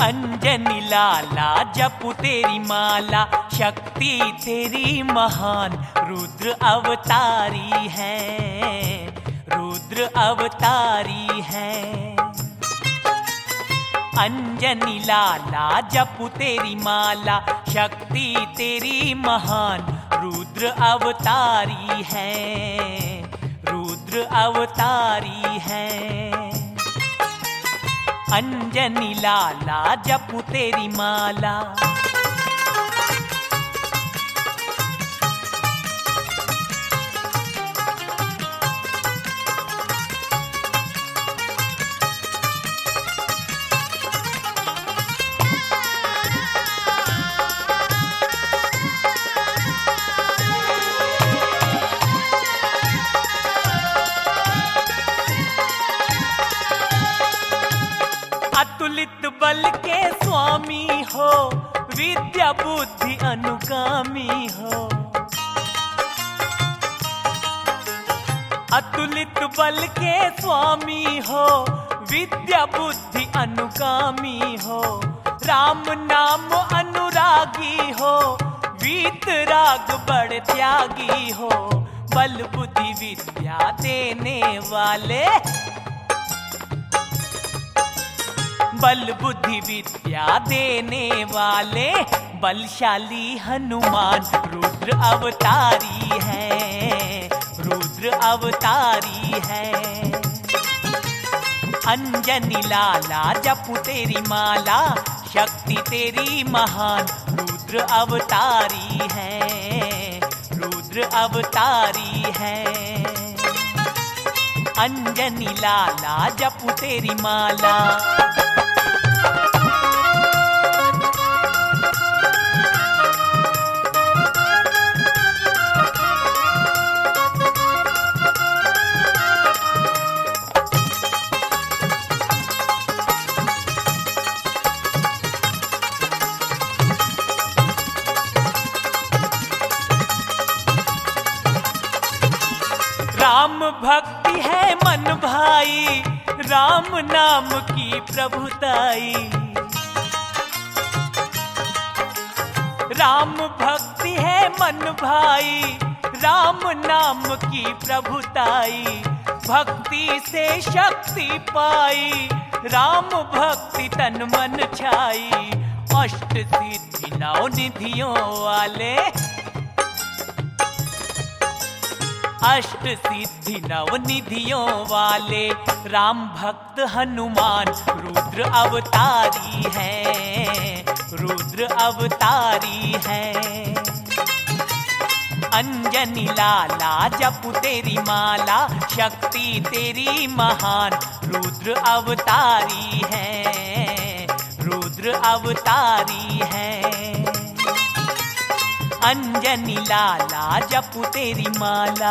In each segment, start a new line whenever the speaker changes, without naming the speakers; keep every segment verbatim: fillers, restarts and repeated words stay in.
अंजनी लाला जपू तेरी माला, शक्ति तेरी महान, रुद्र अवतारी है, रुद्र अवतारी है। अंजनी लाला जपू तेरी माला, शक्ति तेरी महान, रुद्र अवतारी है, रुद्र अवतारी है। अंजनी लाला जपू तेरी माला। अतुलित बल के स्वामी हो, विद्या बुद्धि अनुगामी हो। अतुलित बल के स्वामी हो, विद्या बुद्धि अनुगामी हो। राम नाम अनुरागी हो, वीतराग बड़ त्यागी हो। बल बुद्धि विद्या देने वाले, बल बुद्धि विद्या देने वाले, बलशाली हनुमान, रुद्र अवतारी है, रुद्र अवतारी है। अंजनी लाला जपू तेरी माला, शक्ति तेरी महान, रुद्र अवतारी है, रुद्र अवतारी है। अंजनी लाला जपू तेरी माला। राम भक्ति है मन भाई, राम नाम की प्रभुताई। राम भक्ति है मन भाई, राम नाम की प्रभुताई। भक्ति से शक्ति पाई, राम भक्ति तन मन छाई। अष्ट सिद्धि नौ निधियों वाले, अष्ट सिद्धि नव निधियों वाले, राम भक्त हनुमान, रुद्र अवतारी है, रुद्र अवतारी है। अंजनी लाला जपू तेरी माला, शक्ति तेरी महान, रुद्र अवतारी है, रुद्र अवतारी है। अंजनी लाला जपू तेरी माला।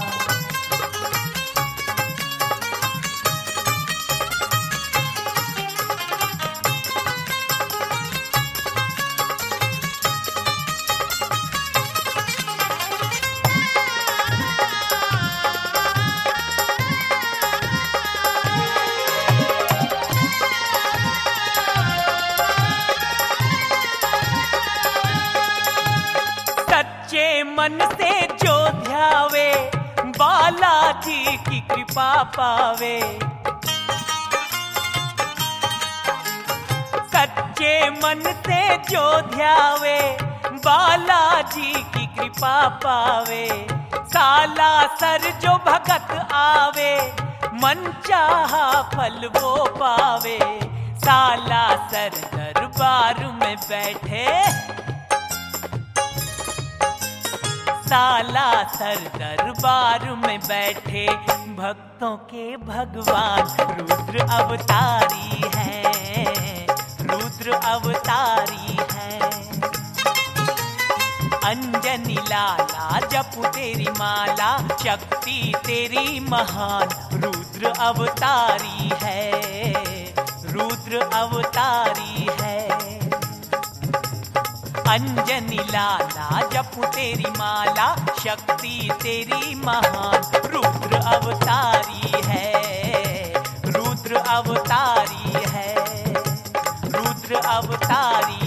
मन से जो ध्यावे, बालाजी की कृपा पावे। सच्चे मन से जो ध्यावे, बालाजी की कृपा पावे। साला सर जो भगत आवे, मन चाहा फल वो पावे। साला सर दरबार में बैठे, साला सर दरबार में बैठे, भक्तों के भगवान, रुद्र अवतारी है, रुद्र अवतारी है। अंजनी लाला जपू तेरी माला, शक्ति तेरी महान, रुद्र अवतारी है, रुद्र अवतारी है। अंजनी लाला जपू तेरी माला, शक्ति तेरी महान, रुद्र अवतारी है, रुद्र अवतारी है, रुद्र रुद्र अवतारी।